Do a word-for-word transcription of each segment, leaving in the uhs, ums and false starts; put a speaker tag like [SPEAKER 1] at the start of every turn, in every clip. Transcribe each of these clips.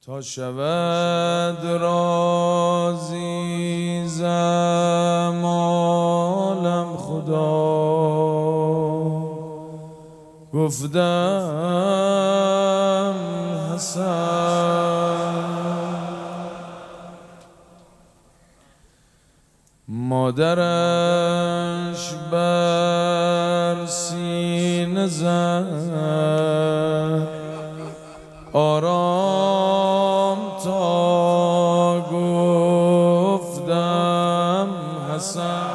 [SPEAKER 1] تا شود راضی زمالم خدا، گفتم حسن. مادرش بر سینه زد آرام تا گفتم حسن.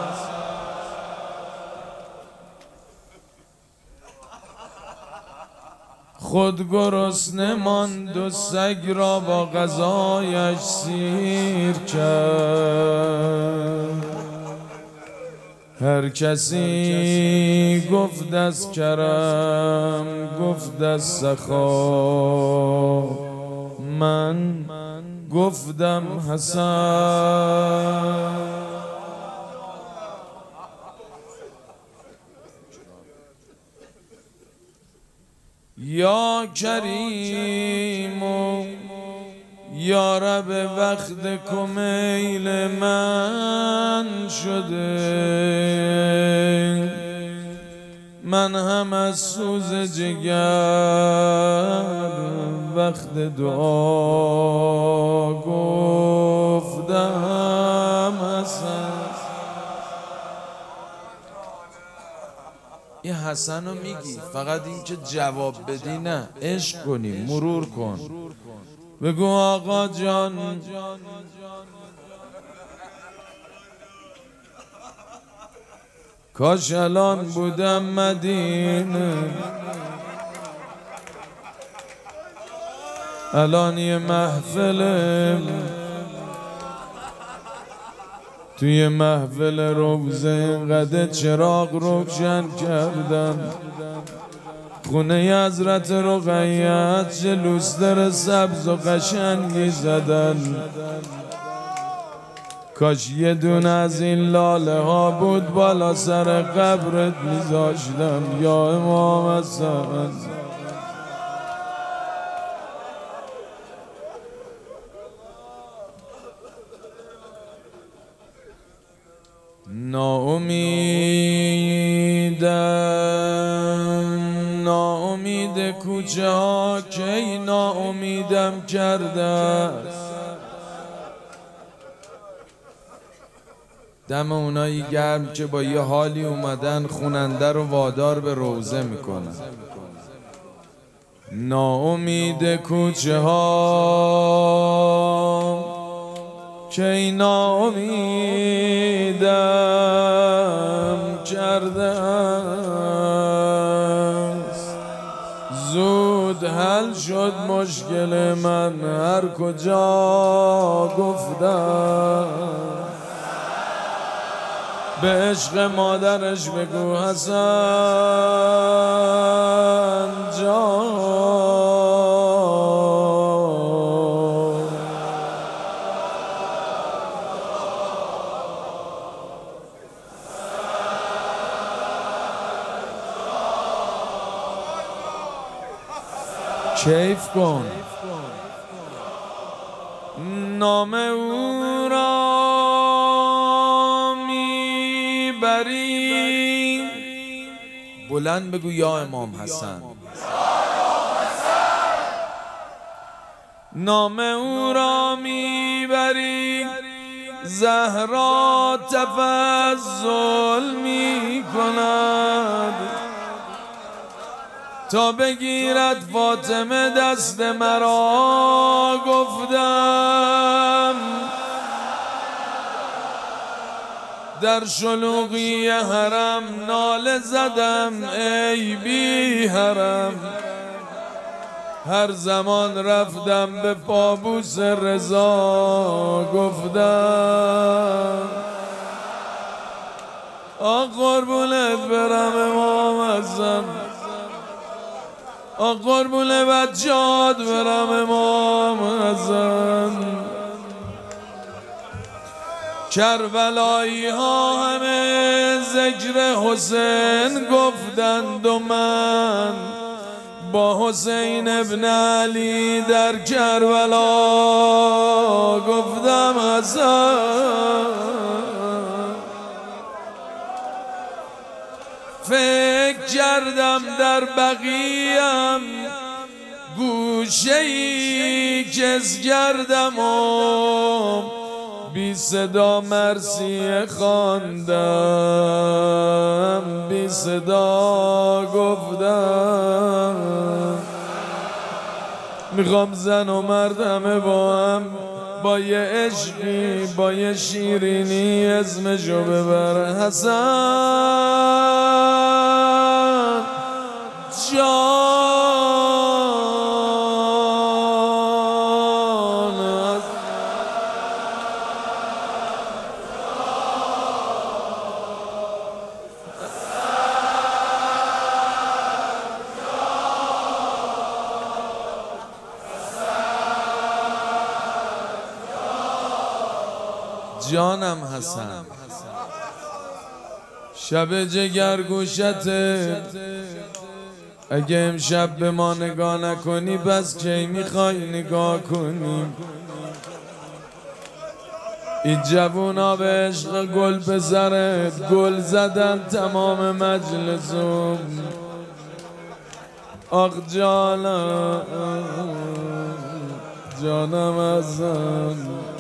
[SPEAKER 1] خود گرسنه ماند و سگ را با غذایش سیر کرد. هر کسی گفت از کرم، گفت از سخا، من گفتم حسن. یا کریم یا رب وقت کمیل من شده، من هم از سوز جگر وقت دعا گفتم حسن. این حسن رو میگی، فقط این که جواب بدی نه، عشق کنی، مرور کن، بگو آقا جان کاش الان بودم مدینه، الان یه محفل توی محفل روزه اینقدر چراغ روشن کردن، خونه حضرت رقیت چه لوستر سبز و قشنگی زدن. کاش یه دونه از این لاله ها بود بالا سر قبرت میذاشتم یا امام حسن. ناامیدم ناامید کوچه ها کی ناامیدم کرده، دم اونایی گرم که با یه حالی اومدن خوننده رو وادار به روزه میکنن. ناامید کوچه ها کی ناامیدم کرده، زود حل شد مشکل من هر کجا گفتم. به عشق مادرش بگو حسن جان. کیف کن، نام او را میبری، بلند بگو یا امام حسن. نام او را میبری زهرا تفضل میکند، تا بگیرد فاطمه دست مرا. گفتم در شلوغی حرم ناله زدم ای بی حرم، هر زمان رفتم به پابوس رضا. گفتم آ قربونت برم امام حسن، آ قربون بچه‌هات برم امام حسن. کربلایی ها همه ذکر حسین گفتند و من با حسین ابن علی در کربلا گفتم حسن، فکر کردم در بقیم گوشه ای کس کردم و بی صدا مرثیه خواندم، بی صدا گفتم میخوام زن و مرد همه با هم با یه عشقی با یه شیرینی اسمشو ببر حسن جان. جانم حسن شب جگر گوشته، اگه امشب به ما نگاه نکنی پس کی میخوای نگاه کنی؟ این جوونا به عشق گل پسرت گل زدن تمام مجلسم. آخ جانم جانم حسن